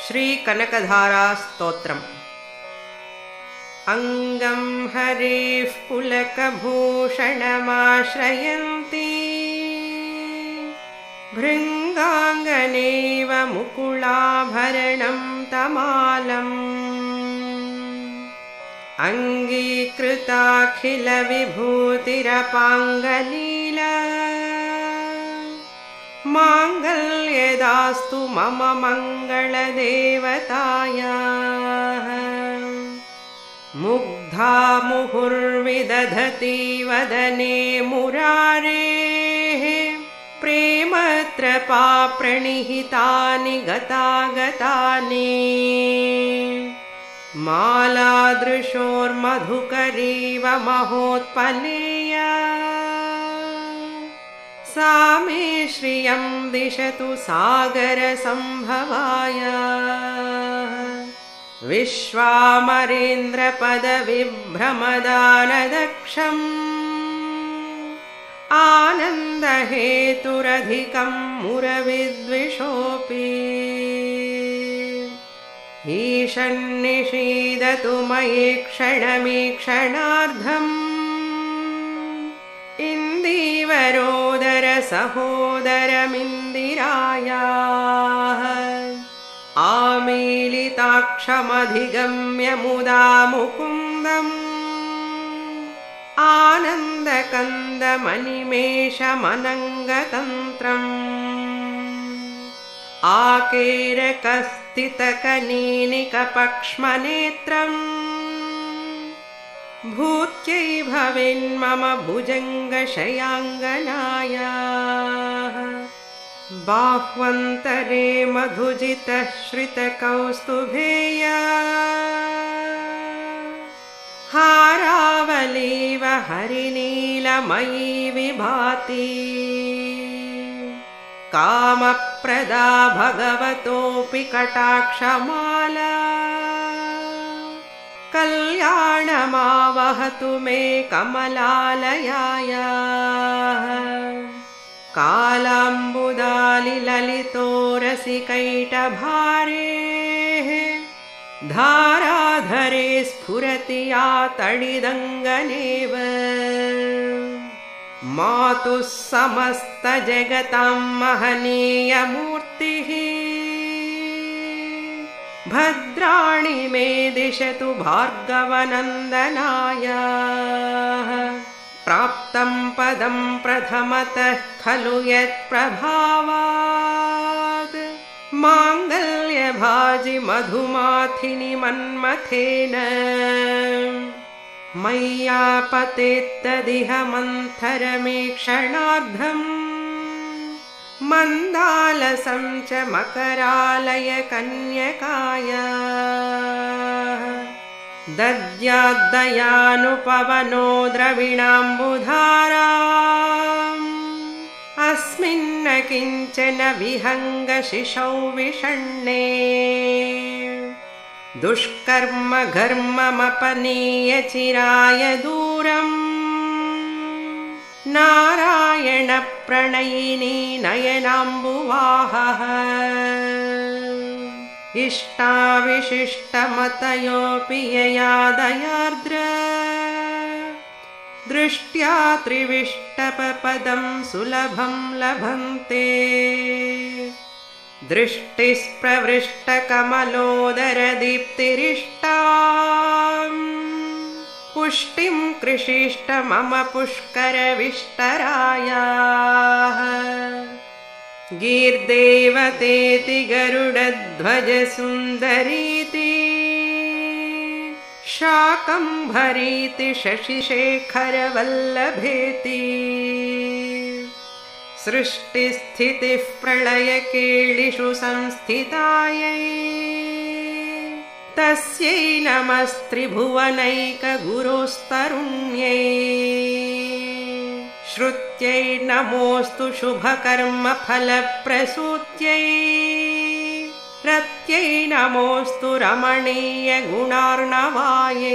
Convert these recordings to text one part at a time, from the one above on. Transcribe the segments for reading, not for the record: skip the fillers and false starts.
श्रीकनकधारा स्तोत्रम्। अंगं हरेः पुलकभूषणमाश्रयन्ती भृङ्गाङ्गनेव मुकुलाभरणं तमालम् अङ्गीकृताखिलविभूतिरपाङ्गलीला माङ्गल्यदास्तु मम मङ्गलदेवतायाः। मुग्धा मुहुर्विदधति वदने मुरारेः प्रेमत्रपा प्रणिहितानि गतागतानि मालादृशोर्मधुकरीव महोत्पलेया सा मे श्रियं दिशतु सागरसम्भवाया। विश्वामरेन्द्रपदविभ्रमदानदक्षम् आनन्दहेतुरधिकं मुरविद्विषोऽपि ईशन्निषीदतु मयि क्षणमीक्षणार्धम् इन्दीवरोदरसहोदरमिन्दिरायाः। आमीलिताक्षमधिगम्य मुदा मुकुन्दम् आनन्दकन्दमनिमेषमनङ्गतन्त्रम् आकेरकस्थितकनीनिकपक्ष्मनेत्रम् भूत्यै भवेन्मम भुजङ्गशयाङ्गनायाः। बाह्वन्तरे मधुजितः श्रितकौस्तुभेया हारावलीव हरिनीलमयी विभाति कामप्रदा भगवतोऽपि कटाक्षमाला कल्याणमावहतु मे कमलालयायाः। कालाम्बुदालिललितोरसिकैटभारेः धाराधरे स्फुरति या तडिदङ्गनेव मातुः समस्तजगतां महनीयमूर्तिः भद्राणि मे दिशतु भार्गवनन्दनायाः। प्राप्तं पदं प्रथमतः खलु यत्प्रभावात् माङ्गल्यभाजि मधुमाथिनि मन्मथेन मय्यापतेत्तदिह मन्थरमीक्षणार्धम् मन्दालसं च मकरालय कन्यकायाः। दद्याद्दयानुपवनो द्रविणाम्बुधाराम् अस्मिन्न किञ्चन विहङ्गशिशौ विषण्णे दुष्कर्म घर्ममपनीय चिराय दूरम् नारायण प्रणयिनी नयनाम्बुवाहः। इष्टाविशिष्टमतयोऽपि यया दयार्द्र दृष्ट्या त्रिविष्टपपदं सुलभं लभन्ते दृष्टिस्प्रवृष्टकमलोदरदीप्तिरिष्टाम् पुष्टिं कृषिष्ट मम पुष्करविष्टरायाः। गीर्देवतेति गरुडध्वजसुन्दरीति शाकम्भरीति शशिशेखरवल्लभेति सृष्टिस्थितिः प्रलयकेलिषु संस्थितायै तस्यै नमस्त्रिभुवनैकगुरोस्तरुण्यै। श्रुत्यै नमोऽस्तु शुभकर्मफलप्रसूत्यै रत्यै नमोऽस्तु रमणीयगुणार्णवायै।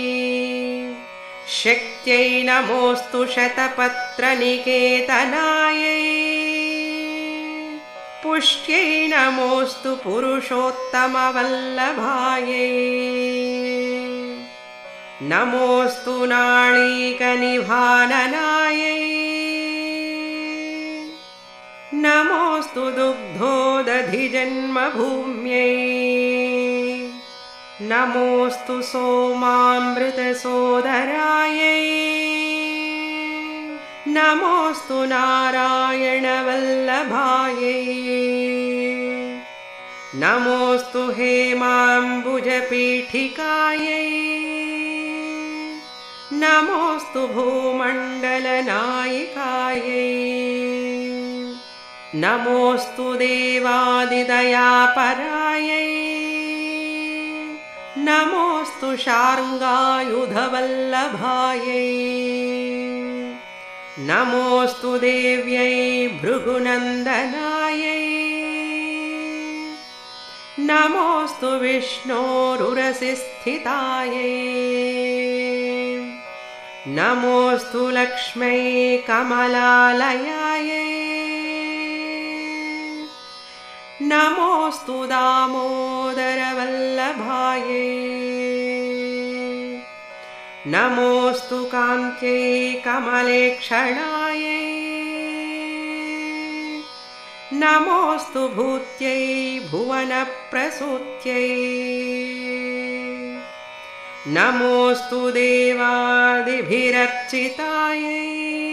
शक्त्यै नमोऽस्तु शतपत्रनिकेतनायै पुष्ट्यै नमोऽस्तु पुरुषोत्तमवल्लभायै नमोऽस्तु नाळीकनिभाननायै नमोऽस्तु दुग्धोदधिजन्मभूम्यै नमोऽस्तु सोमामृतसोदरायै नमोऽस्तु नारायणवल्लभायै नमोऽस्तु हेमाम्बुजपीठिकायै नमोऽस्तु भूमण्डलनायिकायै नमोऽस्तु देवादिदयापरायै नमोऽस्तु शार्ङ्गायुधवल्लभायै नमोऽस्तु देव्यै भृगुनन्दनायै नमोऽस्तु विष्णोरुरसिस्थितायै नमोऽस्तु लक्ष्मै कमलालयायै नमोऽस्तु दामोदरवल्लभायै नमोऽस्तु कान्त्यै कमलेक्षणायै नमोऽस्तु भूत्यै भुवनप्रसूत्यै नमोऽस्तु देवादिभिरर्चितायै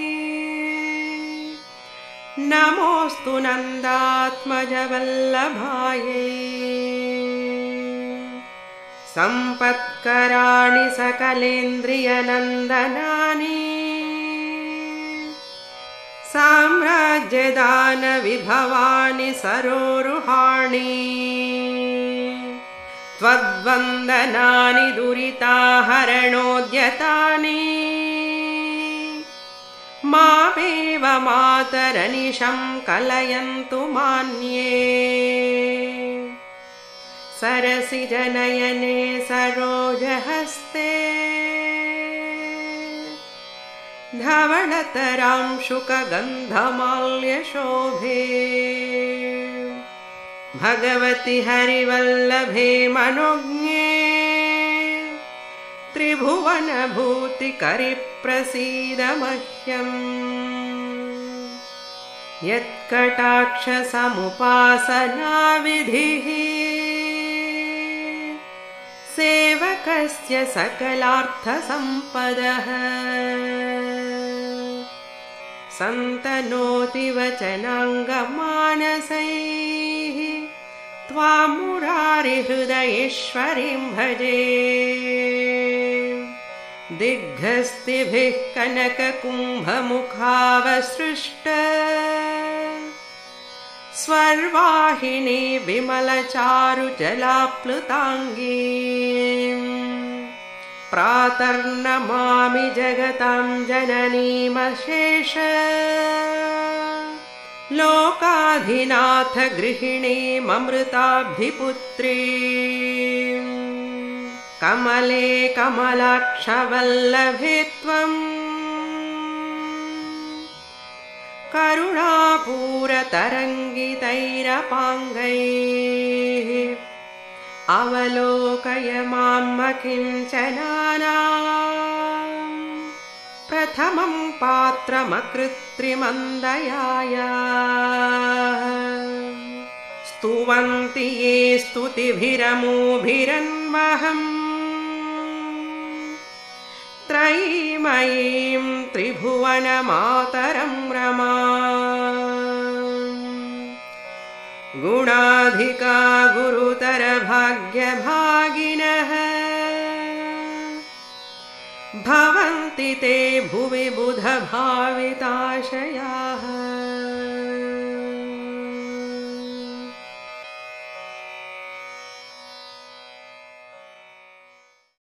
नमोऽस्तु नन्दात्मजवल्लभायै सम्पत्कराणि सकलेन्द्रियनन्दनानि साम्राज्यदानविभवानि सरोरुहाणि त्वद्वन्दनानि दुरिताहरणोद्यतानि मामेव मातरनिशं कलयन्तु मान्ये सरसिजनयने सरोजहस्ते धवळतरांशुकगन्धमाल्यशोभे भगवति हरिवल्लभे मनोज्ञे त्रिभुवनभूतिकरिप्रसीद मह्यम् यत्कटाक्षसमुपासनाविधिः सेवकस्य सकलार्थसम्पदः सन्तनोति वचनाङ्गमानसैः त्वां मुरारिहृदयेश्वरीं भजे दिग्हस्तिभिः कनककुम्भमुखावसृष्ट स्वर्वाहिनी विमलचारुजलाप्लुताङ्गी प्रातर्नमामि जगतां जननीमशेष लोकाधिनाथ गृहिणीममृताब्धिपुत्री कमले कमलाक्षवल्लभे त्वम् करुणापूरतरङ्गितैरपाङ्गैः अवलोकय माम् किञ्चनानाम् प्रथमं पात्रमकृत्रिमन्दयाया स्तुवन्ति ये स्तुतिभिरमूभिरन्वहम् त्रयीमयीं त्रिभुवनमातरं रमाम् गुणाधिका गुरुतर भाग्यभागिनः भवन्ति ते भुवि बुधभाविताशयाः